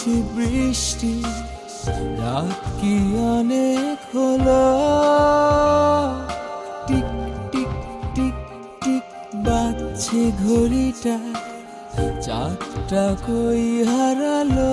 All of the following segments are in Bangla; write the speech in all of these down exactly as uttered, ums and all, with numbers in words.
পড়ছে বৃষ্টি, রাত কি অনেক হলো। টিক টিক টিক টিক বাজছে ঘড়িটা, চাঁদটা কই হারালো।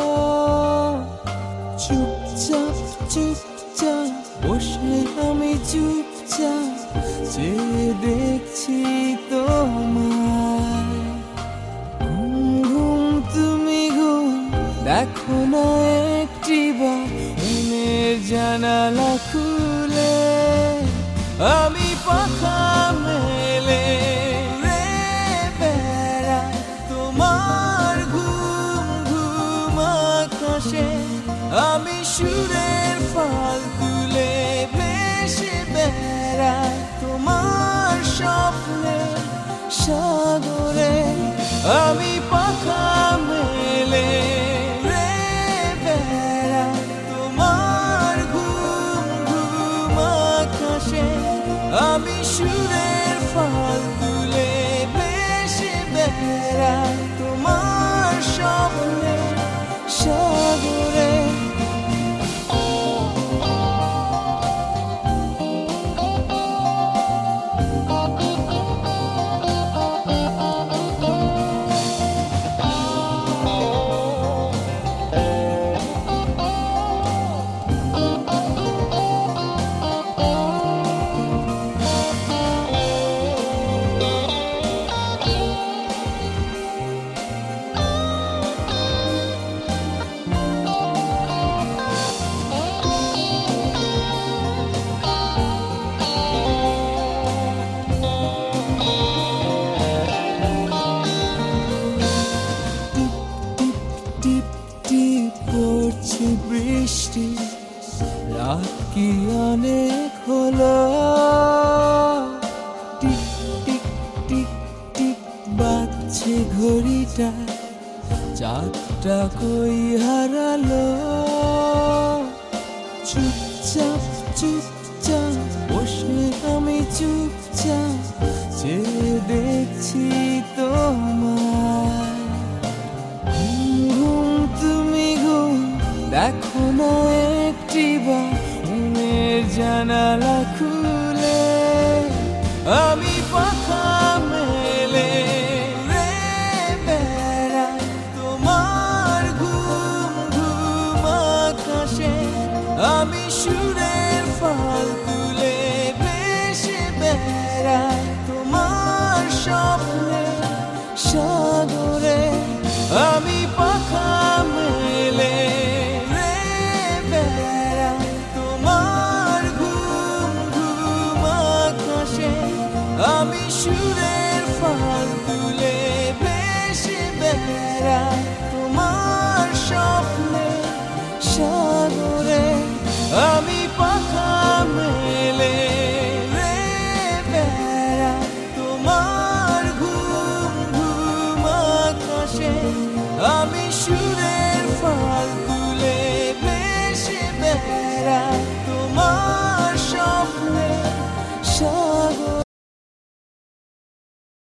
চুপচাপ চুপচাপ বসে আমি চুপচাপ চেয়ে দেখছি তোমায়। ঘুম ঘুম তুমি ঘুম, দেখো না একটিবার মনের জানালা খুলে। আমি পাখা মেলে উড়ে বেড়াই তোমার ঘুম ঘুম আকাশে। আমি সুরের ফাল তুলে ভেসে বেড়াই তোমার স্বপ্নে সাগরে। আমি পাখা মেলে উড়ে বেড়াই তোমার ঘুম ঘুম আকাশে। আমি সুরের ফাল তুলে ভেসে বেড়াই তোমার স্বপ্নে সাগরে। পড়ছে বৃষ্টি, রাত কি অনেক হলো। টিক টিক টিক টিক বাজছে ঘড়িটা, চাঁদটা কই হারালো। চুপচাপ চুপচাপ বসে আমি চুপচাপ চেয়ে দেখছি তোমায়। দেখো না একটিবার মনের জানালা খুলে। আমি পাখা মেলে উড়ে বেড়াই তোমার ঘুম ঘুম আকাশে। আমি সুরের ফাল তুলে ভেসে বেড়াই তোমার স্বপ্নে সাগরে। আমি পাখা মেলে আমি সুরের ফাল তুলে